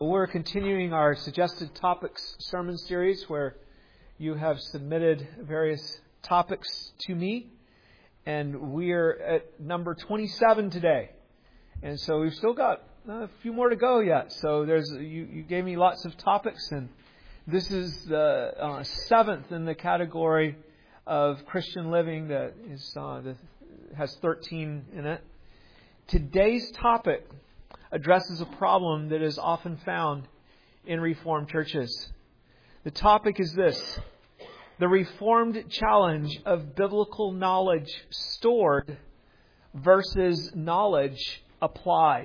We're continuing our suggested topics sermon series where you have submitted various topics to me, and we're at number 27 today. And so we've still got a few more to go yet. So you gave me lots of topics, and this is the seventh in the category of Christian living that has 13 in it. Today's topic addresses a problem that is often found in Reformed churches. The topic is this: the Reformed challenge of biblical knowledge stored versus knowledge applied.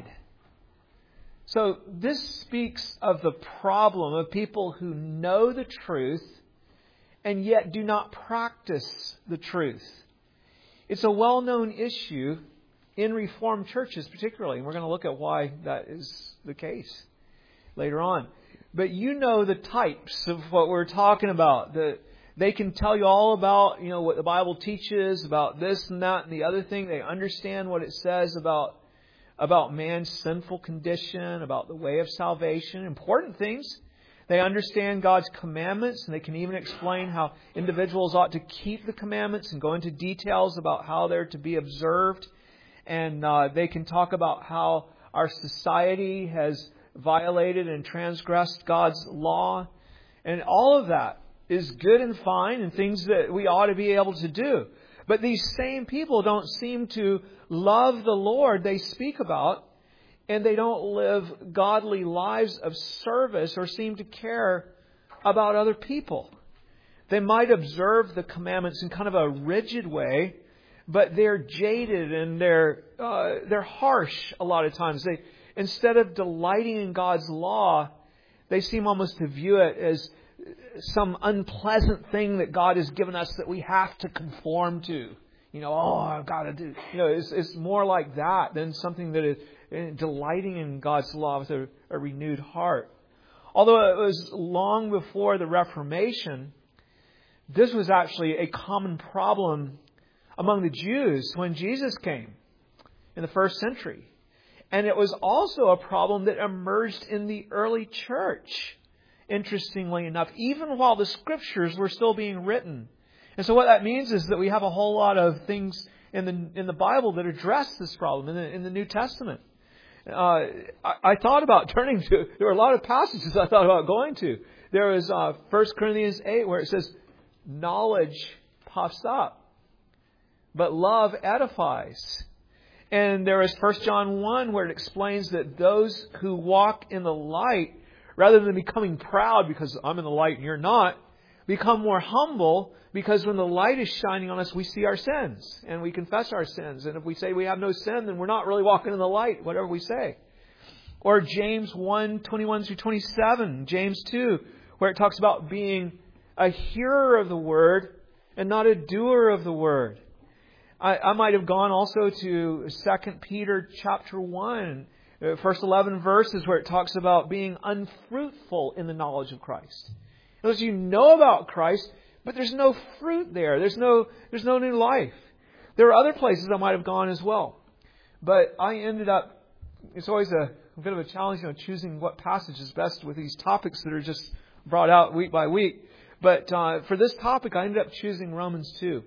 So this speaks of the problem of people who know the truth and yet do not practice the truth. It's a well-known issue in Reformed churches particularly, and we're going to look at why that is the case later on. But you know the types of what we're talking about. They can tell you all about, what the Bible teaches about this and that and the other thing. They understand what it says about man's sinful condition, about the way of salvation, important things. They understand God's commandments, and they can even explain how individuals ought to keep the commandments and go into details about how they're to be observed. And they can talk about how our society has violated and transgressed God's law. And all of that is good and fine and things that we ought to be able to do. But these same people don't seem to love the Lord they speak about, and they don't live godly lives of service or seem to care about other people. They might observe the commandments in kind of a rigid way, but they're jaded and they're harsh a lot of times. Instead of delighting in God's law, they seem almost to view it as some unpleasant thing that God has given us that we have to conform to. I've got to do. It's more like that than something that is delighting in God's law with a renewed heart. Although it was long before the Reformation, this was actually a common problem among the Jews when Jesus came in the first century. And it was also a problem that emerged in the early church, interestingly enough, even while the Scriptures were still being written. And so what that means is that we have a whole lot of things in the Bible that address this problem in the New Testament. I thought about turning to, there were a lot of passages I thought about going to. There was 1 Corinthians 8 where it says, knowledge puffs up, but love edifies. And there is 1 John 1 where it explains that those who walk in the light, rather than becoming proud because I'm in the light and you're not, become more humble because when the light is shining on us, we see our sins and we confess our sins. And if we say we have no sin, then we're not really walking in the light, whatever we say. Or James 1, 21 through 27, James 2, where it talks about being a hearer of the word and not a doer of the word. I might have gone also to 2 Peter chapter 1, first 11 verses where it talks about being unfruitful in the knowledge of Christ. In other words, you know about Christ, but there's no fruit there. There's no new life. There are other places I might have gone as well. But I ended up, it's always a bit of a challenge, choosing what passage is best with these topics that are just brought out week by week. But for this topic, I ended up choosing Romans 2.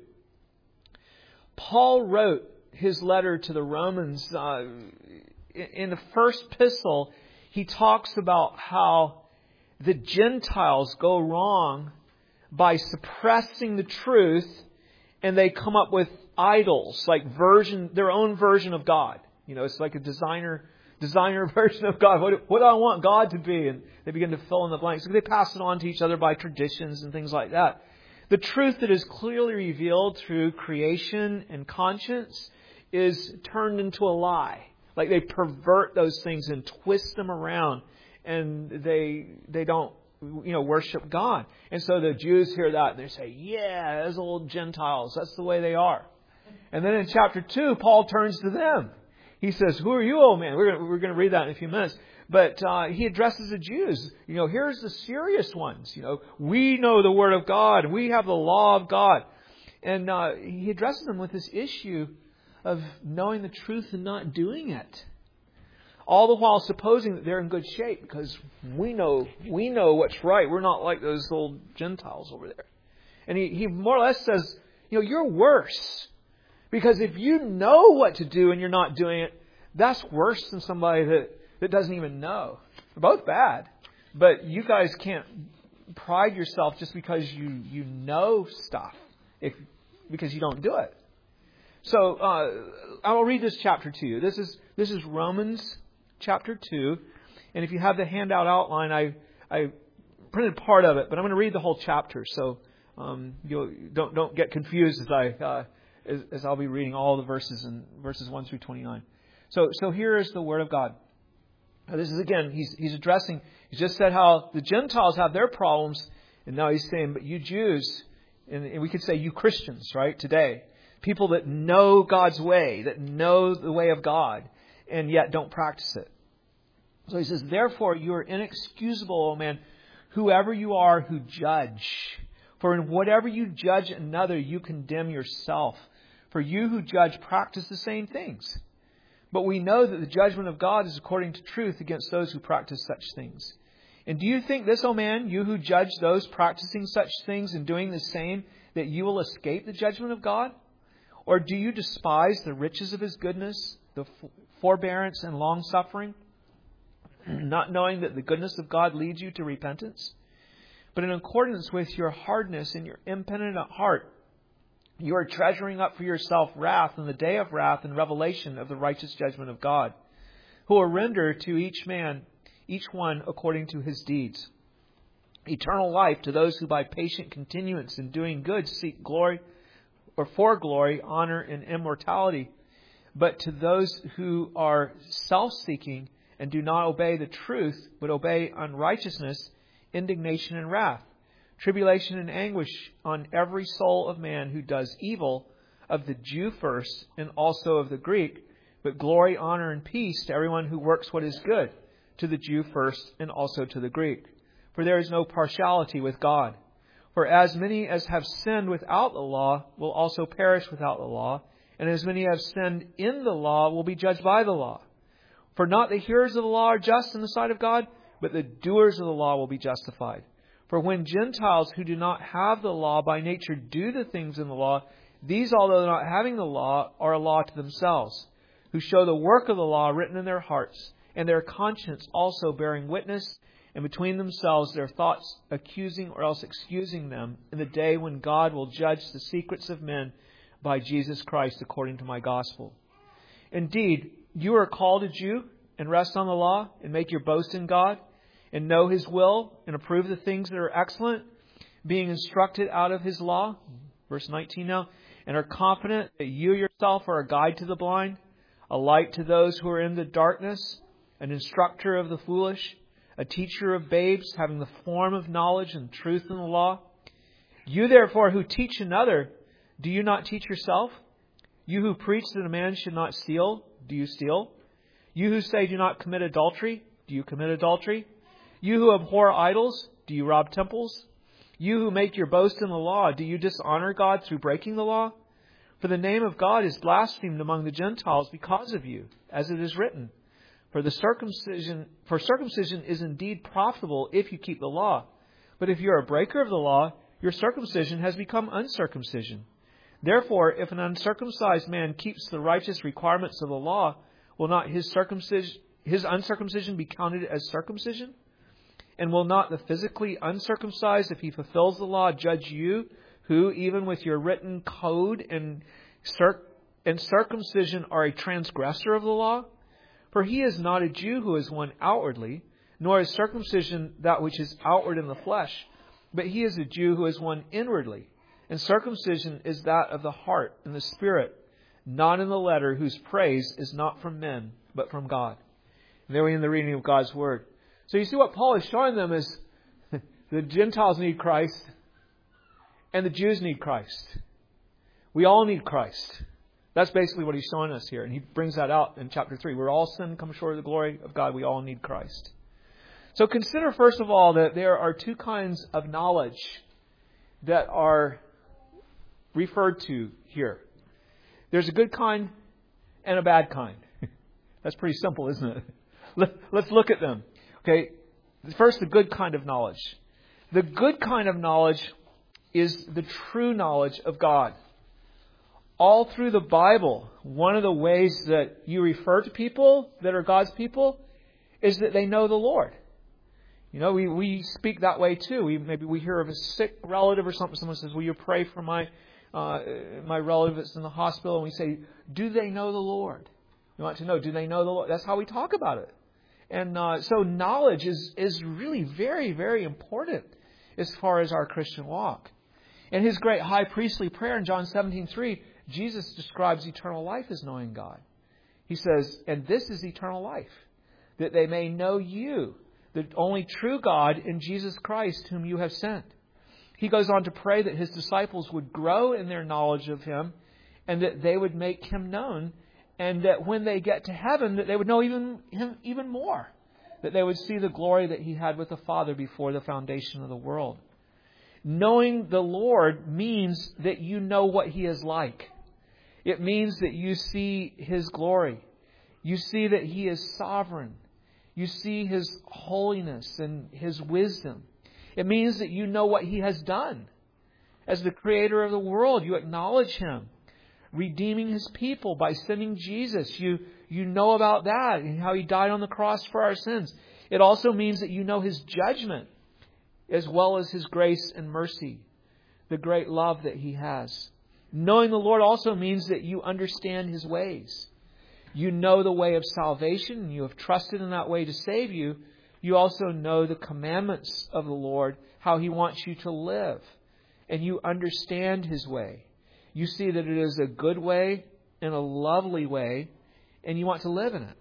Paul wrote his letter to the Romans. In the first epistle, he talks about how the Gentiles go wrong by suppressing the truth, and they come up with idols, like their own version of God. It's like a designer version of God. What do I want God to be? And they begin to fill in the blanks. So they pass it on to each other by traditions and things like that. The truth that is clearly revealed through creation and conscience is turned into a lie. Like they pervert those things and twist them around, and they don't worship God. And so the Jews hear that and they say, yeah, those old Gentiles, that's the way they are. And then in chapter 2, Paul turns to them. He says, who are you, old man? We're going to read that in a few minutes. But he addresses the Jews. Here's the serious ones. We know the Word of God. We have the law of God. And he addresses them with this issue of knowing the truth and not doing it. all the while supposing that they're in good shape because we know what's right. We're not like those old Gentiles over there. And he more or less says, you're worse. Because if you know what to do and you're not doing it, that's worse than somebody that doesn't even know. They're both bad. But you guys can't pride yourself just because you know stuff because you don't do it. So I will read this chapter to you. This is Romans chapter 2. And if you have the handout outline, I printed part of it, but I'm going to read the whole chapter. So you don't get confused as I'll be reading all the verses in verses 1 through 29. So here is the Word of God. Now this is again, he's addressing. He's just said how the Gentiles have their problems, and now he's saying, but you Jews, and we could say you Christians, right, today, people that know God's way, that know the way of God, and yet don't practice it. So he says, therefore you are inexcusable, O man, whoever you are who judge. For in whatever you judge another, you condemn yourself. For you who judge practice the same things. But we know that the judgment of God is according to truth against those who practice such things. And do you think this, O man, you who judge those practicing such things and doing the same, that you will escape the judgment of God? Or do you despise the riches of His goodness, the forbearance and long-suffering, not knowing that the goodness of God leads you to repentance? But in accordance with your hardness and your impenitent heart, you are treasuring up for yourself wrath in the day of wrath and revelation of the righteous judgment of God, who will render to each one according to his deeds. Eternal life to those who by patient continuance in doing good seek glory, or for glory, honor, and immortality. But to those who are self-seeking and do not obey the truth, but obey unrighteousness, indignation and wrath, tribulation and anguish on every soul of man who does evil, of the Jew first, and also of the Greek, but glory, honor, and peace to everyone who works what is good, to the Jew first, and also to the Greek. For there is no partiality with God. For as many as have sinned without the law will also perish without the law, and as many as have sinned in the law will be judged by the law. For not the hearers of the law are just in the sight of God, but the doers of the law will be justified. For when Gentiles who do not have the law by nature do the things in the law, these, although not having the law, are a law to themselves, who show the work of the law written in their hearts, and their conscience also bearing witness, and between themselves their thoughts accusing or else excusing them in the day when God will judge the secrets of men by Jesus Christ according to my gospel. Indeed, you are called a Jew, and rest on the law, and make your boast in God, and know His will, and approve the things that are excellent, being instructed out of His law, verse 19 now, and are confident that you yourself are a guide to the blind, a light to those who are in the darkness, an instructor of the foolish, a teacher of babes, having the form of knowledge and truth in the law. You therefore who teach another, do you not teach yourself? You who preach that a man should not steal, do you steal? You who say do not commit adultery, do you commit adultery? You who abhor idols, do you rob temples? You who make your boast in the law, do you dishonor God through breaking the law? For the name of God is blasphemed among the Gentiles because of you, as it is written. For circumcision is indeed profitable if you keep the law. But if you are a breaker of the law, your circumcision has become uncircumcision. Therefore, if an uncircumcised man keeps the righteous requirements of the law, will not his uncircumcision be counted as circumcision? And will not the physically uncircumcised, if he fulfills the law, judge you, who even with your written code and circumcision are a transgressor of the law? For he is not a Jew who is one outwardly, nor is circumcision that which is outward in the flesh, but he is a Jew who is one inwardly. And circumcision is that of the heart and the spirit, not in the letter, whose praise is not from men, but from God. And there we end the reading of God's Word. So you see what Paul is showing them is the Gentiles need Christ and the Jews need Christ. We all need Christ. That's basically what he's showing us here. And he brings that out in chapter 3. We're all sin, come short of the glory of God. We all need Christ. So consider first of all that there are two kinds of knowledge that are referred to here. There's a good kind and a bad kind. That's pretty simple, isn't it? Let's look at them. Okay, first, the good kind of knowledge. The good kind of knowledge is the true knowledge of God. All through the Bible, one of the ways that you refer to people that are God's people is that they know the Lord. You know, we speak that way too. Maybe we hear of a sick relative or something. Someone says, "Will you pray for my relative that's in the hospital?" And we say, "Do they know the Lord?" We want to know, do they know the Lord? That's how we talk about it. And so knowledge is really very, very important as far as our Christian walk. In His great high priestly prayer in John 17:3, Jesus describes eternal life as knowing God. He says, "And this is eternal life, that they may know you, the only true God, in Jesus Christ, whom you have sent." He goes on to pray that His disciples would grow in their knowledge of Him and that they would make Him known, and that when they get to heaven, that they would know Him even more, that they would see the glory that He had with the Father before the foundation of the world. Knowing the Lord means that you know what He is like. It means that you see His glory. You see that He is sovereign. You see His holiness and His wisdom. It means that you know what He has done. As the Creator of the world, you acknowledge Him, redeeming His people by sending Jesus. You know about that and how He died on the cross for our sins. It also means that you know His judgment as well as His grace and mercy, the great love that He has. Knowing the Lord also means that you understand His ways. You know the way of salvation, and you have trusted in that way to save you. You also know the commandments of the Lord, how He wants you to live. And you understand His way. You see that it is a good way and a lovely way, and you want to live in it.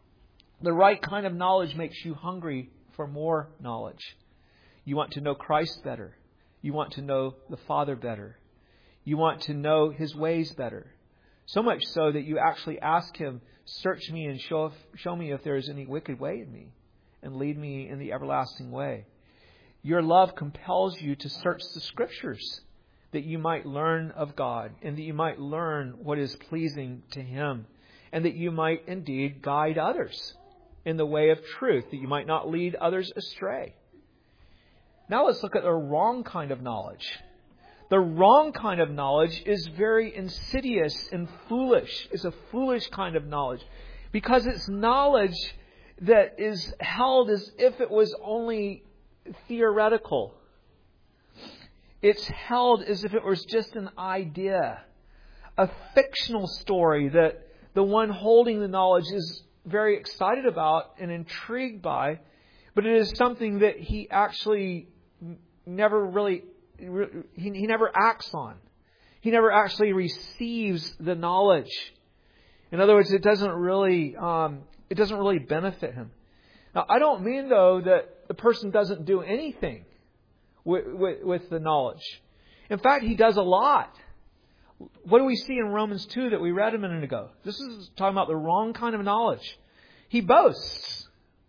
The right kind of knowledge makes you hungry for more knowledge. You want to know Christ better. You want to know the Father better. You want to know His ways better. So much so that you actually ask Him, "Search me and show me if there is any wicked way in me, and lead me in the everlasting way." Your love compels you to search the Scriptures, that you might learn of God, and that you might learn what is pleasing to Him, and that you might indeed guide others in the way of truth, that you might not lead others astray. Now let's look at the wrong kind of knowledge. The wrong kind of knowledge is very insidious and foolish. It's a foolish kind of knowledge because it's knowledge that is held as if it was only theoretical. It's held as if it was just an idea, a fictional story that the one holding the knowledge is very excited about and intrigued by, but it is something that he actually never really he never acts on. He never actually receives the knowledge. In other words, it doesn't really benefit him. Now, I don't mean though that the person doesn't do anything with the knowledge. In fact, he does a lot. What do we see in Romans 2 that we read a minute ago? This is talking about the wrong kind of knowledge. He boasts.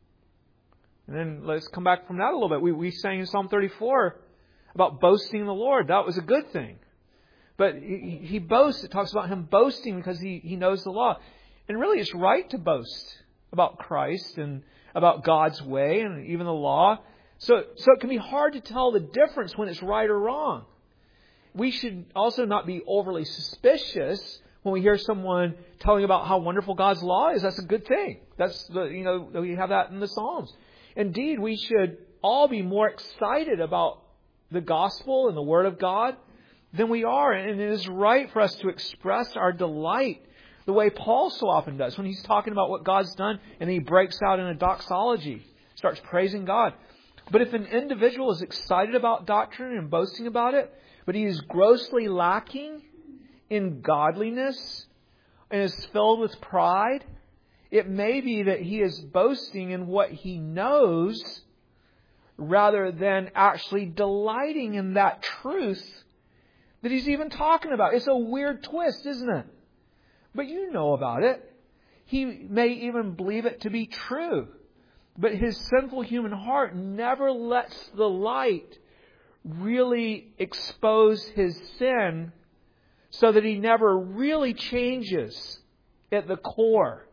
And then let's come back from that a little bit. We sang in Psalm 34 about boasting in the Lord. That was a good thing. But he boasts. It talks about him boasting because he knows the law. And really it's right to boast about Christ and about God's way and even the law. So it can be hard to tell the difference when it's right or wrong. We should also not be overly suspicious when we hear someone telling about how wonderful God's law is. That's a good thing. We have that in the Psalms. Indeed, we should all be more excited about the gospel and the Word of God than we are. And it is right for us to express our delight the way Paul so often does when he's talking about what God's done and he breaks out in a doxology, starts praising God. But if an individual is excited about doctrine and boasting about it, but he is grossly lacking in godliness and is filled with pride, it may be that he is boasting in what he knows rather than actually delighting in that truth that he's even talking about. It's a weird twist, isn't it? But you know about it. He may even believe it to be true. But his sinful human heart never lets the light really expose his sin so that he never really changes at the core.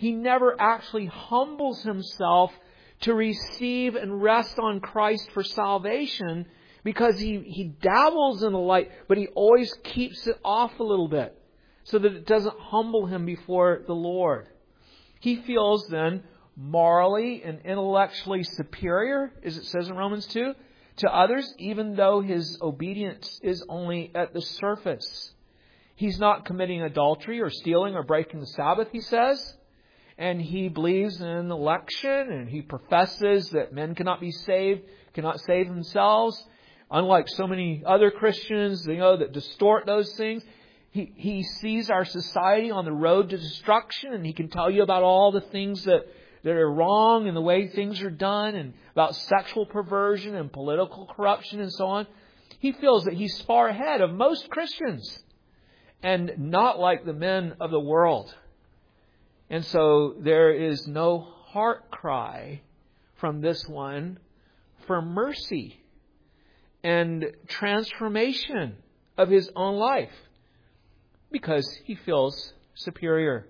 He never actually humbles himself to receive and rest on Christ for salvation, because he dabbles in the light, but he always keeps it off a little bit so that it doesn't humble him before the Lord. He feels then morally and intellectually superior, as it says in Romans 2, to others, even though his obedience is only at the surface. He's not committing adultery or stealing or breaking the Sabbath, he says. And he believes in election, and he professes that men cannot be saved, cannot save themselves. Unlike so many other Christians, that distort those things. He sees our society on the road to destruction, and he can tell you about all the things that are wrong and the way things are done, and about sexual perversion and political corruption and so on. He feels that he's far ahead of most Christians and not like the men of the world. And so there is no heart cry from this one for mercy and transformation of his own life, because he feels superior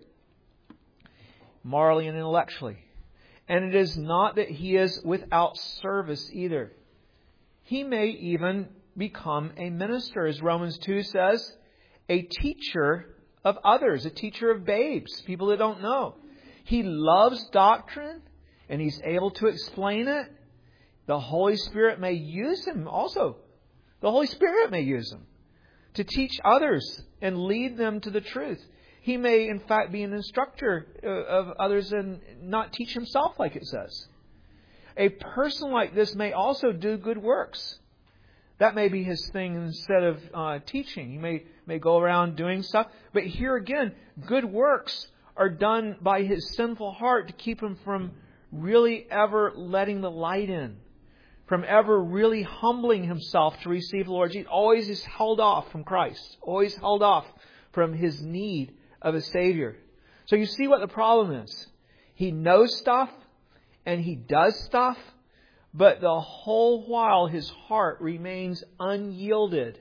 morally and intellectually. And it is not that he is without service either. He may even become a minister, as Romans 2 says, a teacher of others, a teacher of babes, people that don't know. He loves doctrine, and he's able to explain it. The Holy Spirit may use him also. The Holy Spirit may use him to teach others and lead them to the truth. He may, in fact, be an instructor of others and not teach himself, like it says. A person like this may also do good works. That may be his thing instead of teaching. He may go around doing stuff. But here again, good works are done by his sinful heart to keep him from really ever letting the light in, from ever really humbling himself to receive the Lord Jesus. Always is held off from Christ. Always held off from his need of a Savior. So you see what the problem is. He knows stuff and he does stuff, but the whole while his heart remains unyielded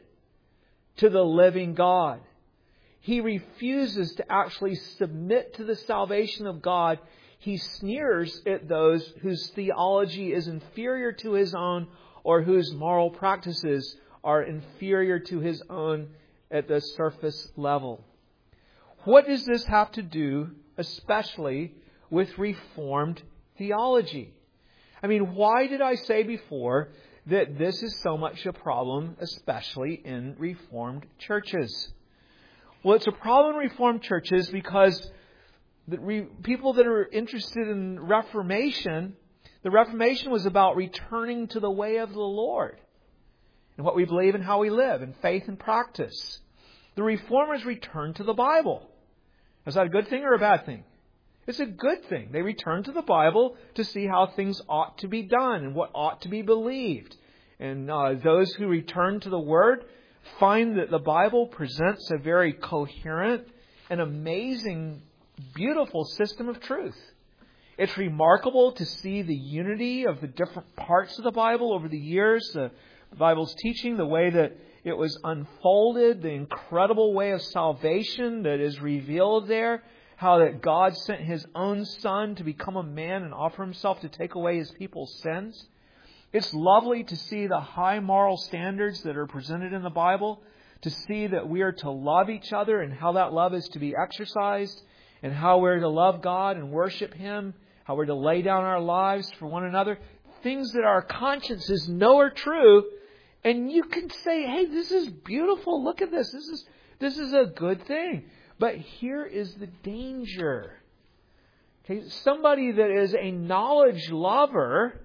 to the living God. He refuses to actually submit to the salvation of God. He sneers at those whose theology is inferior to his own, or whose moral practices are inferior to his own at the surface level. What does this have to do, especially with Reformed theology? I mean, why did I say before that this is so much a problem, especially in Reformed churches? Well, it's a problem in Reformed churches because people that are interested in Reformation, the Reformation was about returning to the way of the Lord and what we believe and how we live, and faith and practice. The Reformers returned to the Bible. Is that a good thing or a bad thing? It's a good thing. They return to the Bible to see how things ought to be done and what ought to be believed. And those who return to the Word find that the Bible presents a very coherent and amazing, beautiful system of truth. It's remarkable to see the unity of the different parts of the Bible over the years, the Bible's teaching, the way that it was unfolded, the incredible way of salvation that is revealed there, how that God sent His own Son to become a man and offer Himself to take away His people's sins. It's lovely to see the high moral standards that are presented in the Bible, to see that we are to love each other and how that love is to be exercised, and how we're to love God and worship Him, how we're to lay down our lives for one another. Things that our consciences know are true. And you can say, hey, this is beautiful. Look at this. This is a good thing. But here is the danger. Okay, somebody that is a knowledge lover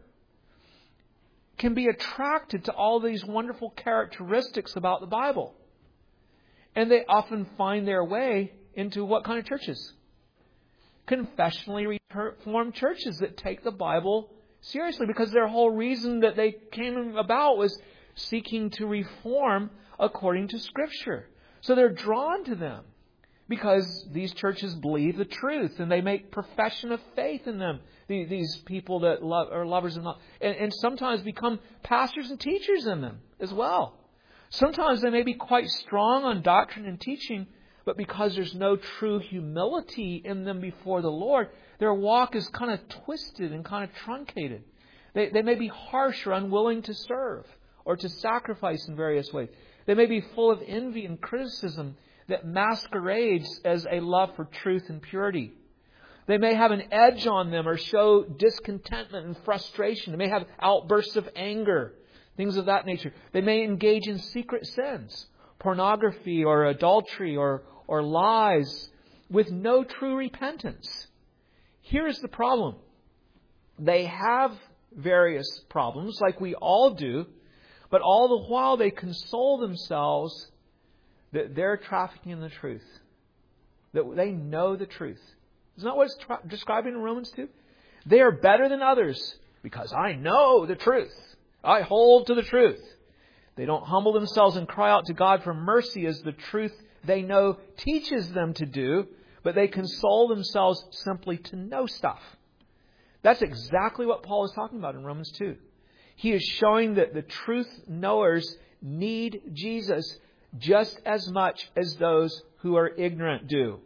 can be attracted to all these wonderful characteristics about the Bible. And they often find their way into what kind of churches? Confessionally reformed churches that take the Bible seriously, because their whole reason that they came about was seeking to reform according to Scripture. So they're drawn to them because these churches believe the truth and they make profession of faith in them. These people that are lovers of love, and sometimes become pastors and teachers in them as well. Sometimes they may be quite strong on doctrine and teaching, but because there's no true humility in them before the Lord, their walk is kind of twisted and kind of truncated. They may be harsh or unwilling to serve or to sacrifice in various ways. They may be full of envy and criticism that masquerades as a love for truth and purity. They may have an edge on them or show discontentment and frustration. They may have outbursts of anger, things of that nature. They may engage in secret sins, pornography or adultery or lies, with no true repentance. Here's the problem. They have various problems, like we all do, but all the while they console themselves that they're trafficking in the truth, that they know the truth. Isn't that what it's describing in Romans 2? They are better than others because I know the truth. I hold to the truth. They don't humble themselves and cry out to God for mercy as the truth they know teaches them to do, but they console themselves simply to know stuff. That's exactly what Paul is talking about in Romans 2. He is showing that the truth knowers need Jesus just as much as those who are ignorant do.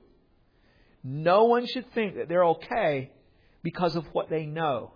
No one should think that they're okay because of what they know.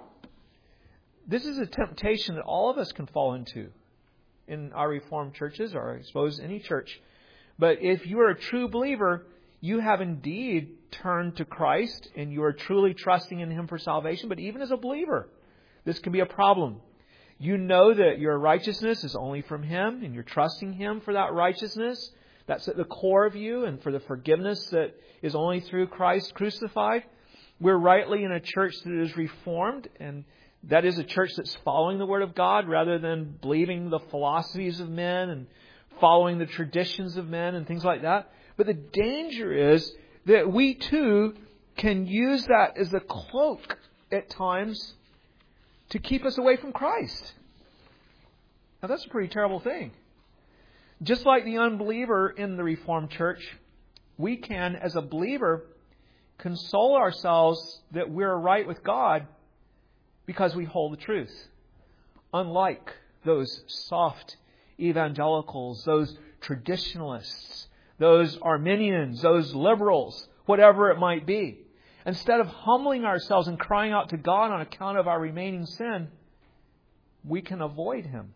This is a temptation that all of us can fall into in our Reformed churches, or I suppose any church. But if you are a true believer, you have indeed turned to Christ and you are truly trusting in Him for salvation. But even as a believer, this can be a problem. You know that your righteousness is only from Him and you're trusting Him for that righteousness. That's at the core of you, and for the forgiveness that is only through Christ crucified. We're rightly in a church that is Reformed, and that is a church that's following the Word of God rather than believing the philosophies of men and following the traditions of men and things like that. But the danger is that we too can use that as a cloak at times to keep us away from Christ. Now that's a pretty terrible thing. Just like the unbeliever in the Reformed church, we can, as a believer, console ourselves that we're right with God because we hold the truth. Unlike those soft evangelicals, those traditionalists, those Arminians, those liberals, whatever it might be. Instead of humbling ourselves and crying out to God on account of our remaining sin, we can avoid Him,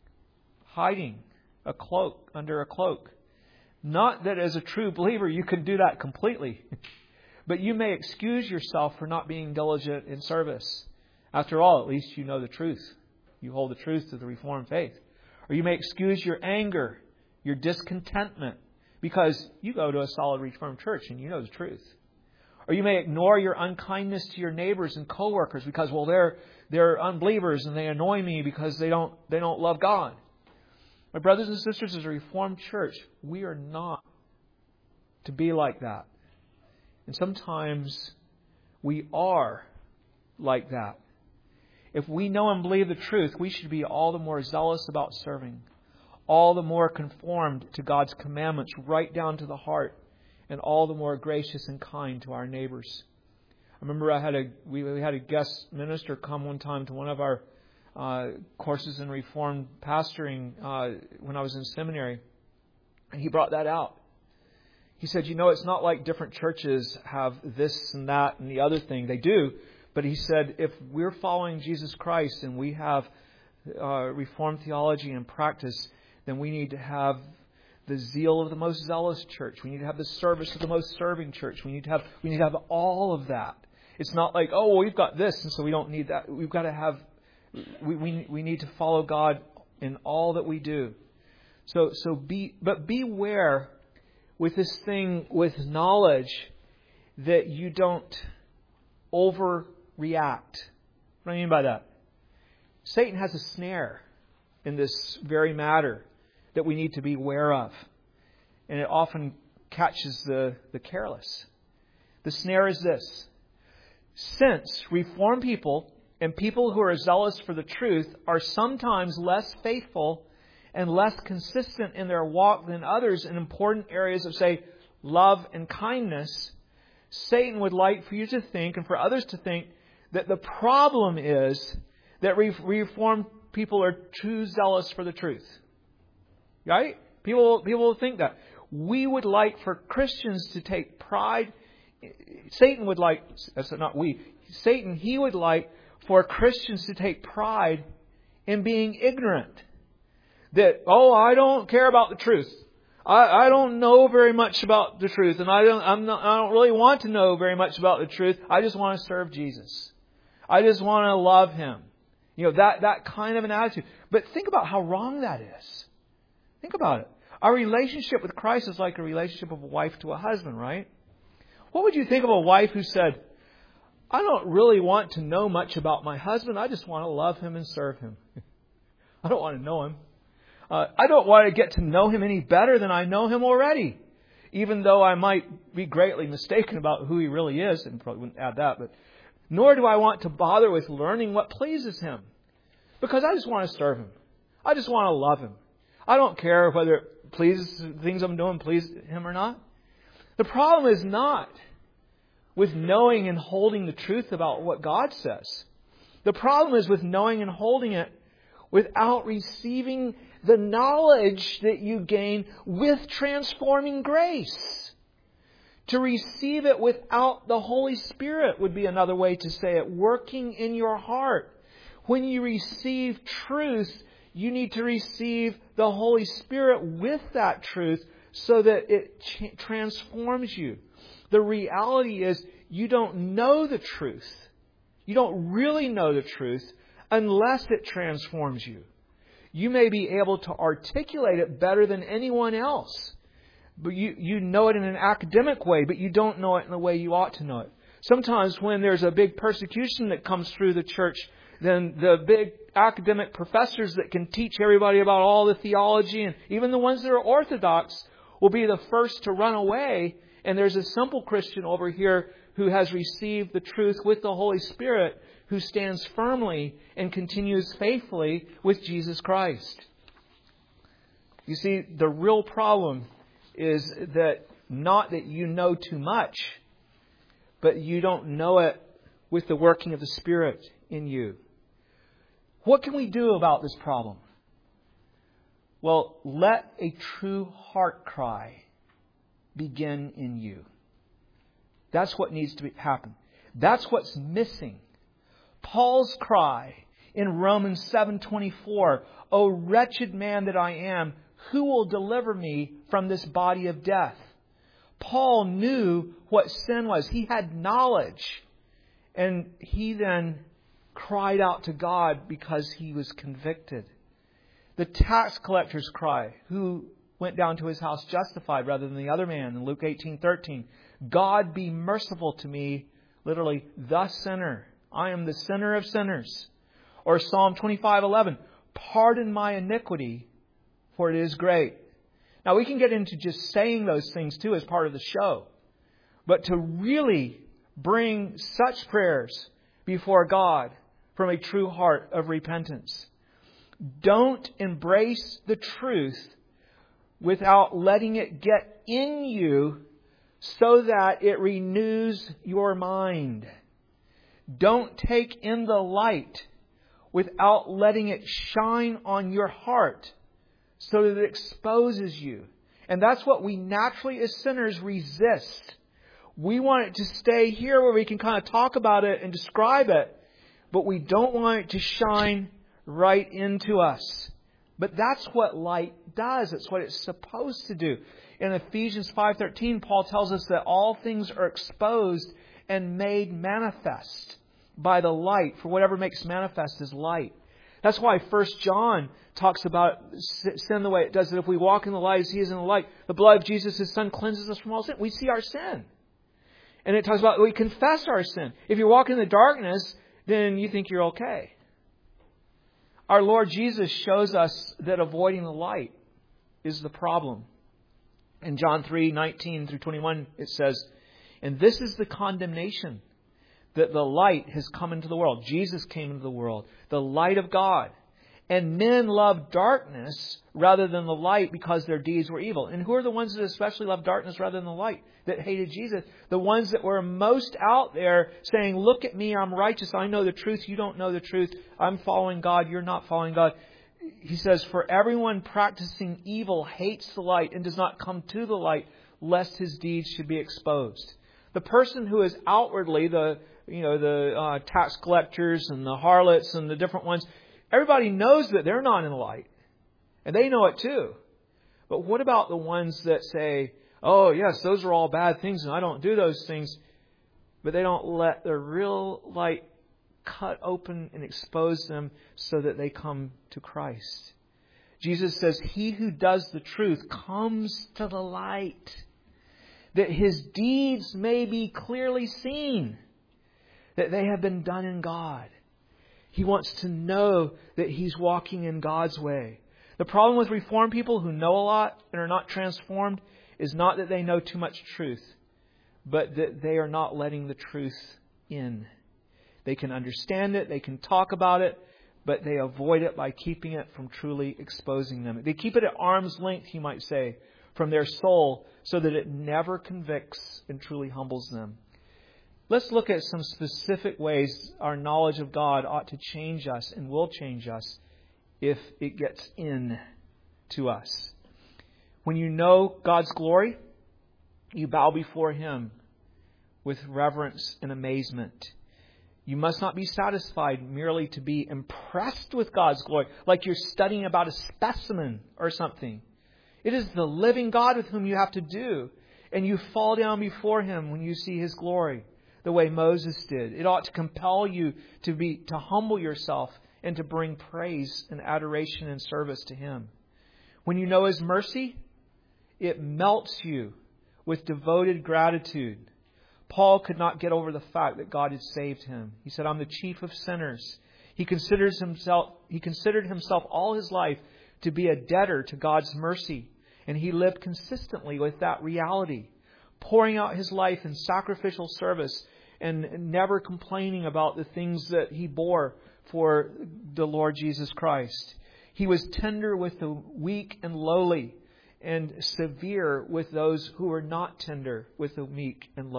hiding a cloak under a cloak. Not that as a true believer you can do that completely, but you may excuse yourself for not being diligent in service. After all, at least you know the truth. You hold the truth of the Reformed faith. Or you may excuse your anger, your discontentment, because you go to a solid Reformed church and you know the truth. Or you may ignore your unkindness to your neighbors and coworkers because, well, they're unbelievers and they annoy me because they don't love God. My brothers and sisters, as a Reformed church, we are not to be like that. And sometimes we are like that. If we know and believe the truth, we should be all the more zealous about serving, all the more conformed to God's commandments right down to the heart, and all the more gracious and kind to our neighbors. I remember we had a guest minister come one time to one of our courses in Reformed pastoring when I was in seminary, and he brought that out. He said, it's not like different churches have this and that and the other thing. They do. But he said, if we're following Jesus Christ and we have Reformed theology and practice, then we need to have the zeal of the most zealous church. We need to have the service of the most serving church. We need to have all of that. It's not like, we've got this, and so we don't need that. We've got to have. We need to follow God in all that we do. But beware with this thing with knowledge that you don't overreact. What do I mean by that? Satan has a snare in this very matter that we need to be aware of. And it often catches the careless. The snare is this. Since Reformed people and people who are zealous for the truth are sometimes less faithful and less consistent in their walk than others in important areas of, say, love and kindness, Satan would like for you to think and for others to think that the problem is that Reformed people are too zealous for the truth. Right? People will think that. we would like for Christians to take pride. Satan would like, not we, Satan, he would like for Christians to take pride in being ignorant. That, I don't care about the truth. I don't know very much about the truth, and I don't really want to know very much about the truth. I just want to serve Jesus. I just want to love Him. That kind of an attitude. But think about how wrong that is. Think about it. Our relationship with Christ is like a relationship of a wife to a husband, right? What would you think of a wife who said, I don't really want to know much about my husband. I just want to love him and serve him. I don't want to know him. I don't want to get to know him any better than I know him already. Even though I might be greatly mistaken about who he really is, and probably wouldn't add that, but nor do I want to bother with learning what pleases him. Because I just want to serve him. I just want to love him. I don't care whether it pleases the things I'm doing please him or not. The problem is not with knowing and holding the truth about what God says. The problem is with knowing and holding it without receiving the knowledge that you gain with transforming grace. To receive it without the Holy Spirit would be another way to say it, working in your heart. When you receive truth, you need to receive the Holy Spirit with that truth so that it transforms you. The reality is you don't know the truth. You don't really know the truth unless it transforms you. You may be able to articulate it better than anyone else. But you know it in an academic way, but you don't know it in the way you ought to know it. Sometimes when there's a big persecution that comes through the church, then the big academic professors that can teach everybody about all the theology, and even the ones that are orthodox, will be the first to run away. And there's a simple Christian over here who has received the truth with the Holy Spirit, who stands firmly and continues faithfully with Jesus Christ. You see, the real problem is that not that you know too much, but you don't know it with the working of the Spirit in you. What can we do about this problem? Well, let a true heart cry begin in you. That's what needs to happen. That's what's missing. Paul's cry in Romans 7:24, O wretched man that I am, who will deliver me from this body of death? Paul knew what sin was. He had knowledge. And he then cried out to God because he was convicted. The tax collector's cry, who went down to his house justified rather than the other man in Luke 18:13. God be merciful to me, literally, the sinner. I am the sinner of sinners. Or Psalm 25:11, pardon my iniquity, for it is great. Now we can get into just saying those things too as part of the show. But to really bring such prayers before God from a true heart of repentance. Don't embrace the truth without letting it get in you so that it renews your mind. Don't take in the light without letting it shine on your heart so that it exposes you. And that's what we naturally as sinners resist. We want it to stay here where we can kind of talk about it and describe it, but we don't want it to shine right into us. But that's what light does. It's what it's supposed to do. In Ephesians 5:13, Paul tells us that all things are exposed and made manifest by the light. For whatever makes manifest is light. That's why 1 John talks about sin the way it does. That if we walk in the light as He is in the light, the blood of Jesus, His Son, cleanses us from all sin. We see our sin. And it talks about we confess our sin. If you walk in the darkness, then you think you're okay. Our Lord Jesus shows us that avoiding the light is the problem. In John 3:19 through 21, it says, and this is the condemnation, that the light has come into the world. Jesus came into the world, the light of God. And men love darkness rather than the light because their deeds were evil. And who are the ones that especially love darkness rather than the light, that hated Jesus? The ones that were most out there saying, look at me, I'm righteous, I know the truth, you don't know the truth, I'm following God, you're not following God. he says, "For everyone practicing evil hates the light and does not come to the light, lest his deeds should be exposed." The person who is outwardly the tax collectors and the harlots and the different ones, everybody knows that they're not in the light. And they know it too. But what about the ones that say, "Oh, yes, those are all bad things and I don't do those things," but they don't let the real light cut open and expose them so that they come to Christ? Jesus says, "He who does the truth comes to the light, that his deeds may be clearly seen, that they have been done in God." He wants to know that he's walking in God's way. The problem with Reformed people who know a lot and are not transformed is not that they know too much truth, but that they are not letting the truth in. They can understand it, they can talk about it, but they avoid it by keeping it from truly exposing them. They keep it at arm's length, you might say, from their soul, so that it never convicts and truly humbles them. Let's look at some specific ways our knowledge of God ought to change us and will change us if it gets in to us. When you know God's glory, you bow before Him with reverence and amazement. You must not be satisfied merely to be impressed with God's glory, like you're studying about a specimen or something. It is the living God with whom you have to do, and you fall down before Him when you see His glory, the way Moses did. It ought to compel you to humble yourself and to bring praise and adoration and service to Him. When you know His mercy, it melts you with devoted gratitude. Paul could not get over the fact that God had saved him. He said, "I'm the chief of sinners." He considered himself all his life to be a debtor to God's mercy, and he lived consistently with that reality, pouring out his life in sacrificial service and never complaining about the things that he bore for the Lord Jesus Christ. He was tender with the weak and lowly, and severe with those who are not tender with the weak and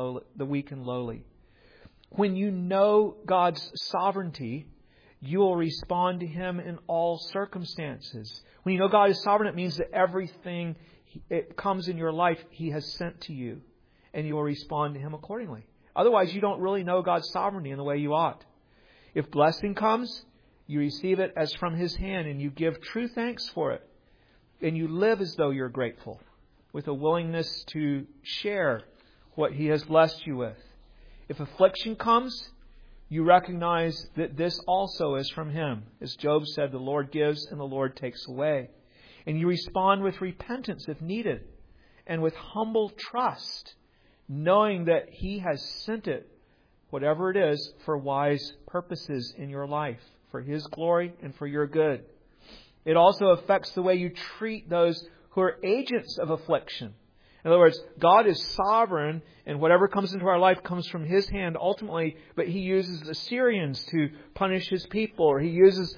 lowly. When you know God's sovereignty, you will respond to Him in all circumstances. When you know God is sovereign, it means that everything it comes in your life He has sent to you, and you will respond to Him accordingly. Otherwise, you don't really know God's sovereignty in the way you ought. If blessing comes, you receive it as from His hand, and you give true thanks for it. And you live as though you're grateful, with a willingness to share what He has blessed you with. If affliction comes, you recognize that this also is from Him. As Job said, "The Lord gives and the Lord takes away." And you respond with repentance if needed, and with humble trust, knowing that He has sent it, whatever it is, for wise purposes in your life, for His glory and for your good. It also affects the way you treat those who are agents of affliction. In other words, God is sovereign, and whatever comes into our life comes from His hand ultimately, but He uses Assyrians to punish His people, or He uses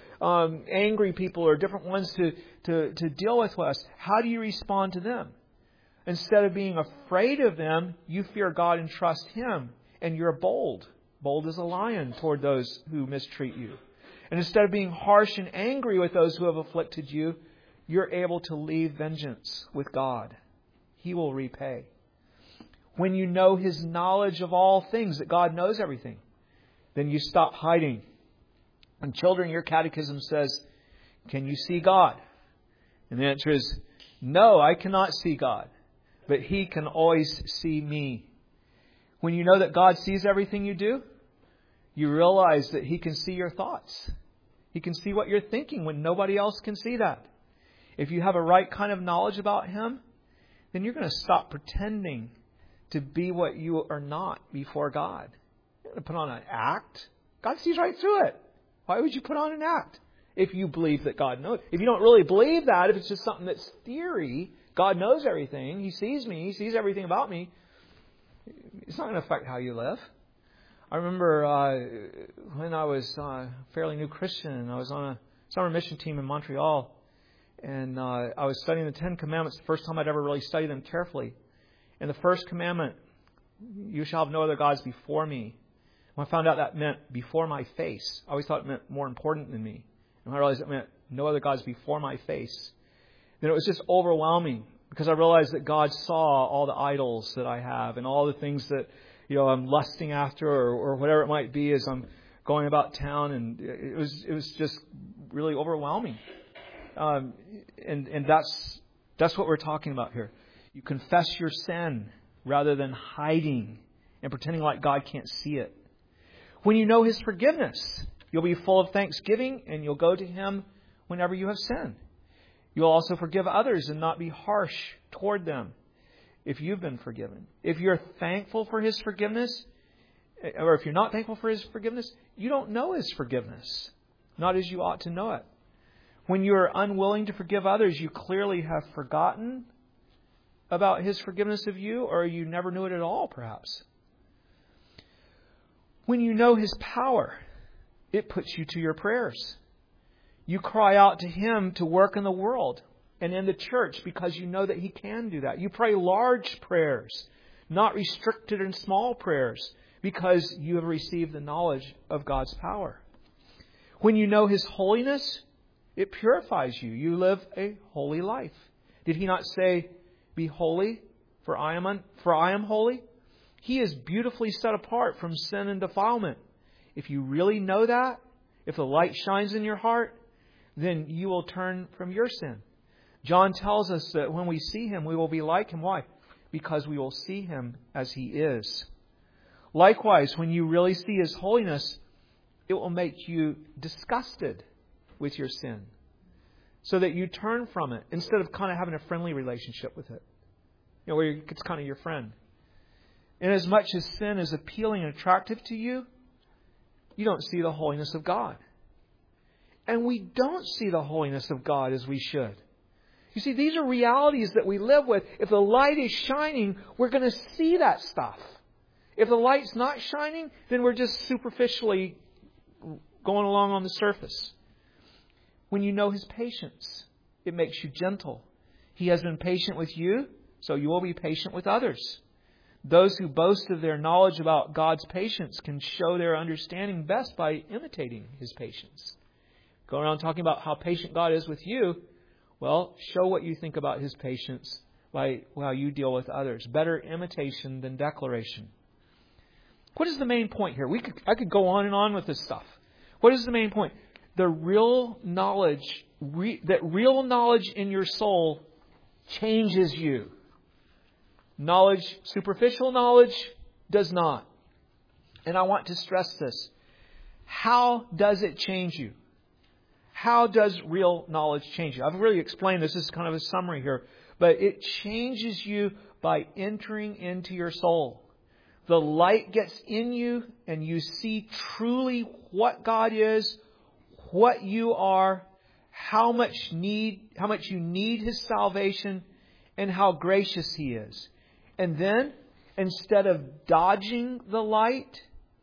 angry people or different ones to deal with us. How do you respond to them? Instead of being afraid of them, you fear God and trust Him, and you're bold as a lion toward those who mistreat you. And instead of being harsh and angry with those who have afflicted you, you're able to leave vengeance with God. He will repay. When you know His knowledge of all things, that God knows everything, then you stop hiding. And children, your catechism says, "Can you see God?" And the answer is, "No, I cannot see God, but He can always see me." When you know that God sees everything you do, you realize that He can see your thoughts. He can see what you're thinking when nobody else can see that. If you have a right kind of knowledge about Him, then you're going to stop pretending to be what you are not before God. You're going to put on an act. God sees right through it. Why would you put on an act if you believe that God knows? If you don't really believe that, if it's just something that's theory, God knows everything, He sees me, He sees everything about me, it's not going to affect how you live. I remember when I was a fairly new Christian, I was on a summer mission team in Montreal, and I was studying the Ten Commandments, the first time I'd ever really studied them carefully. And the first commandment, "You shall have no other gods before me." When I found out that meant before my face, I always thought it meant more important than me. And I realized it meant no other gods before my face, then it was just overwhelming because I realized that God saw all the idols that I have and all the things that I'm lusting after or whatever it might be as I'm going about town, and it was just really overwhelming. And that's what we're talking about here. You confess your sin rather than hiding and pretending like God can't see it. When you know His forgiveness, you'll be full of thanksgiving and you'll go to Him whenever you have sinned. You'll also forgive others and not be harsh toward them if you've been forgiven. If you're thankful for His forgiveness, or if you're not thankful for His forgiveness, you don't know His forgiveness, not as you ought to know it. When you're unwilling to forgive others, you clearly have forgotten about His forgiveness of you, or you never knew it at all, perhaps. When you know His power, it puts you to your prayers. You cry out to Him to work in the world and in the church because you know that He can do that. You pray large prayers, not restricted and small prayers, because you have received the knowledge of God's power. When you know His holiness, it purifies you. You live a holy life. Did He not say, "Be holy, for I am holy"? He is beautifully set apart from sin and defilement. If you really know that, if the light shines in your heart, then you will turn from your sin. John tells us that when we see Him, we will be like Him. Why? Because we will see Him as He is. Likewise, when you really see His holiness, it will make you disgusted with your sin, so that you turn from it instead of kind of having a friendly relationship with it, where it's kind of your friend. And as much as sin is appealing and attractive to you, you don't see the holiness of God. And we don't see the holiness of God as we should. You see, these are realities that we live with. If the light is shining, we're going to see that stuff. If the light's not shining, then we're just superficially going along on the surface. When you know His patience, it makes you gentle. He has been patient with you, so you will be patient with others. Those who boast of their knowledge about God's patience can show their understanding best by imitating His patience. Go around talking about how patient God is with you. Well, show what you think about His patience by how you deal with others. Better imitation than declaration. What is the main point here? I could go on and on with this stuff. What is the main point? The real knowledge, that real knowledge in your soul changes you. Knowledge, superficial knowledge, does not. And I want to stress this. How does it change you? How does real knowledge change you? I've really explained this. This is kind of a summary here. But it changes you by entering into your soul. The light gets in you and you see truly what God is, what you are, how much you need His salvation, and how gracious He is. And then, instead of dodging the light,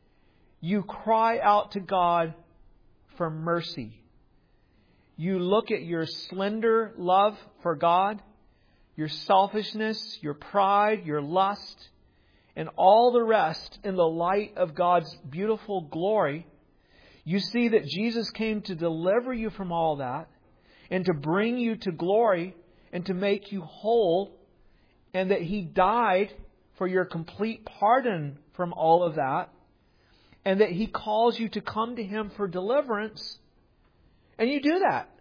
you cry out to God for mercy. You look at your slender love for God, your selfishness, your pride, your lust, and all the rest in the light of God's beautiful glory. You see that Jesus came to deliver you from all that and to bring you to glory and to make you whole, and that He died for your complete pardon from all of that, and that He calls you to come to Him for deliverance, and you do that.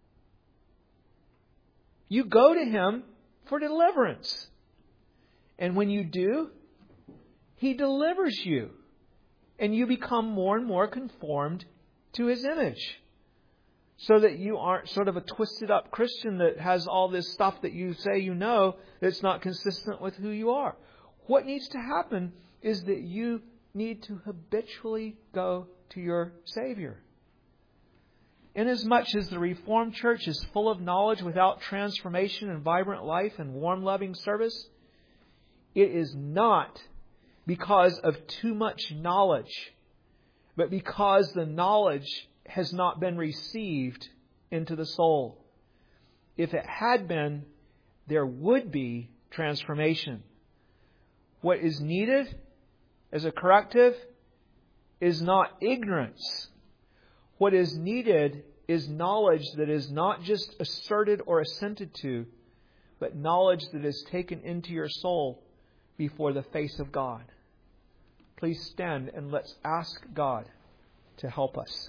You go to Him for deliverance. And when you do, He delivers you. And you become more and more conformed to His image. So that you aren't sort of a twisted up Christian that has all this stuff that you say you know that's not consistent with who you are. What needs to happen is that you need to habitually go to your Savior. Inasmuch as the Reformed Church is full of knowledge without transformation and vibrant life and warm, loving service, it is not because of too much knowledge, but because the knowledge has not been received into the soul. If it had been, there would be transformation. What is needed as a corrective is not ignorance. What is needed is knowledge that is not just asserted or assented to, but knowledge that is taken into your soul before the face of God. Please stand and let's ask God to help us.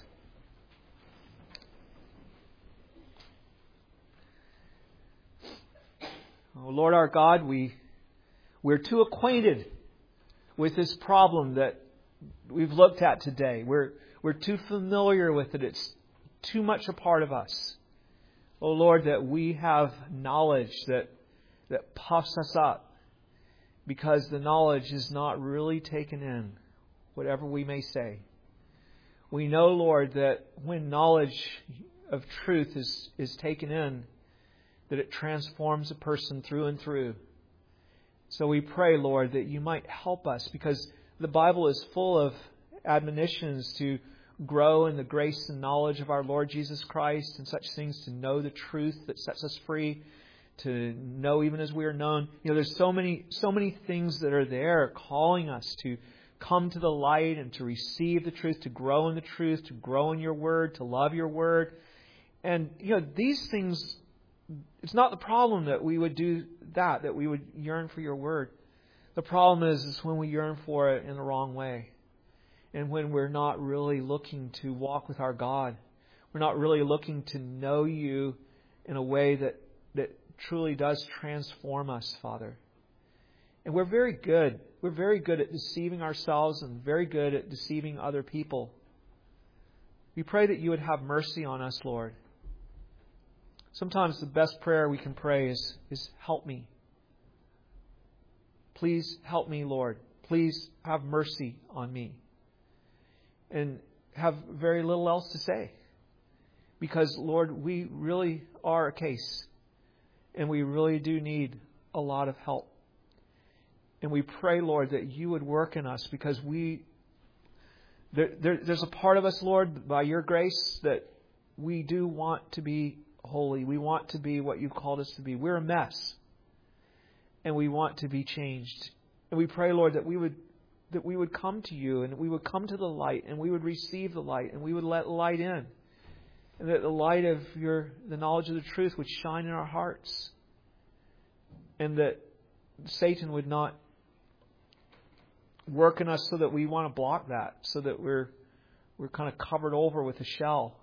Oh, Lord our God, we're too acquainted with this problem that we've looked at today. We're too familiar with it. It's too much a part of us. Oh Lord, that we have knowledge that puffs us up because the knowledge is not really taken in, whatever we may say. We know, Lord, that when knowledge of truth is taken in, that it transforms a person through and through. So we pray, Lord, that you might help us, because the Bible is full of admonitions to grow in the grace and knowledge of our Lord Jesus Christ and such things, to know the truth that sets us free, to know even as we are known. There's so many things that are there calling us to come to the light and to receive the truth, to grow in the truth, to grow in your word, to love your word. And, these things, it's not the problem that we would do that we would yearn for your word. The problem is when we yearn for it in the wrong way. And when we're not really looking to walk with our God. We're not really looking to know you in a way that truly does transform us, Father. And we're very good. We're very good at deceiving ourselves and very good at deceiving other people. We pray that you would have mercy on us, Lord. Sometimes the best prayer we can pray is help me. Please help me, Lord. Please have mercy on me. And have very little else to say. Because, Lord, we really are a case. And we really do need a lot of help. And we pray, Lord, that you would work in us, because there's a part of us, Lord, by your grace, that we do want to be holy. We want to be what you've called us to be. We're a mess. And we want to be changed. And we pray, Lord, that we would come to you, and we would come to the light, and we would receive the light, and we would let light in. And that the light of the knowledge of the truth would shine in our hearts. And that Satan would not work in us so that we want to block that, so that we're kind of covered over with a shell.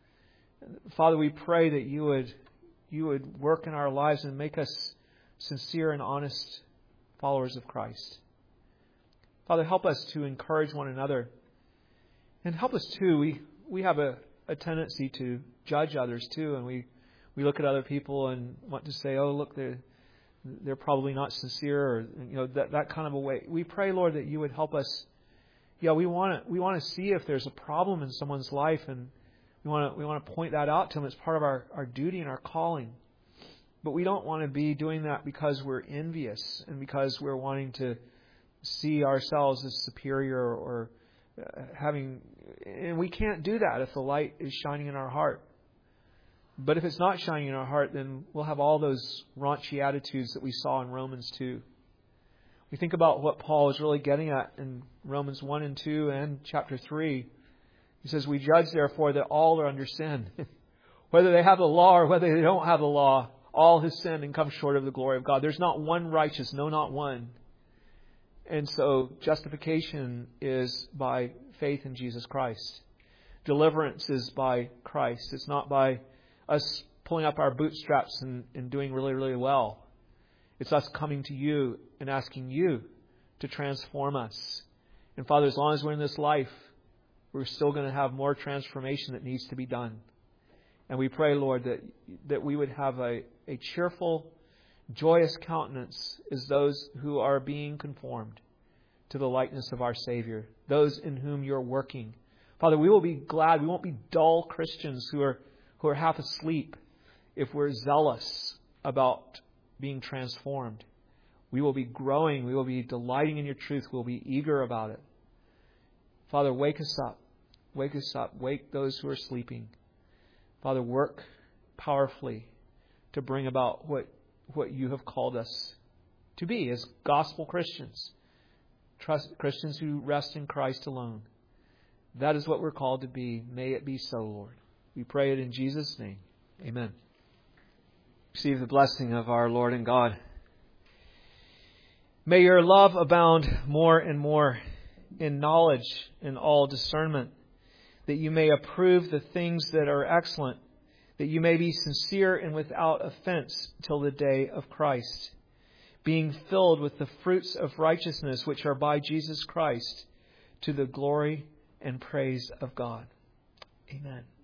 Father, we pray that you would work in our lives and make us sincere and honest followers of Christ. Father, help us to encourage one another. And help us too. We have a tendency to judge others too, and we look at other people and want to say, oh, look, they're probably not sincere, or that kind of a way. We pray, Lord, that you would help us. Yeah, we want to see if there's a problem in someone's life, and we want to point that out to them. It's part of our duty and our calling. But we don't want to be doing that because we're envious and because we're wanting to see ourselves as superior or having. And we can't do that if the light is shining in our heart. But if it's not shining in our heart, then we'll have all those raunchy attitudes that we saw in Romans 2. We think about what Paul is really getting at in Romans 1 and 2 and chapter 3. He says, we judge, therefore, that all are under sin. Whether they have the law or whether they don't have the law, all have sinned and come short of the glory of God. There's not one righteous, no, not one. And so justification is by faith in Jesus Christ. Deliverance is by Christ. It's not by us pulling up our bootstraps and doing really, really well. It's us coming to you and asking you to transform us. And Father, as long as we're in this life, we're still going to have more transformation that needs to be done. And we pray, Lord, that we would have a cheerful, joyous countenance as those who are being conformed to the likeness of our Savior, those in whom you're working. Father, we will be glad. We won't be dull Christians who are half asleep if we're zealous about being transformed. We will be growing. We will be delighting in your truth. We'll be eager about it. Father, wake us up. Wake us up. Wake those who are sleeping. Father, work powerfully to bring about what you have called us to be as gospel Christians. Christians who rest in Christ alone. That is what we're called to be. May it be so, Lord. We pray it in Jesus' name. Amen. Receive the blessing of our Lord and God. May your love abound more and more in knowledge and all discernment, that you may approve the things that are excellent, that you may be sincere and without offense till the day of Christ, being filled with the fruits of righteousness which are by Jesus Christ, to the glory and praise of God. Amen.